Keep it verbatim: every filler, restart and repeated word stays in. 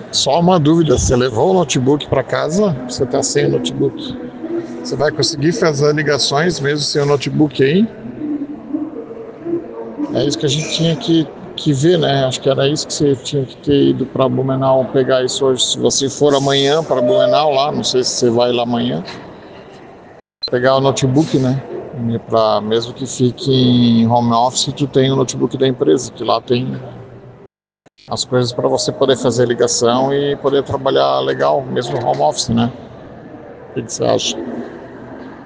Só uma dúvida, você levou o notebook para casa? Você está sem o notebook? Você vai conseguir fazer ligações mesmo sem o notebook aí? É isso que a gente tinha que, que ver, né? Acho que era isso que você tinha que ter ido para Blumenau pegar isso hoje. Se você for amanhã para Blumenau lá, não sei se você vai lá amanhã, pegar o notebook, né? E pra, mesmo que fique em home office, tu tem o notebook da empresa, que lá tem as coisas para você poder fazer ligação e poder trabalhar legal, mesmo no home office, né? O que que você acha?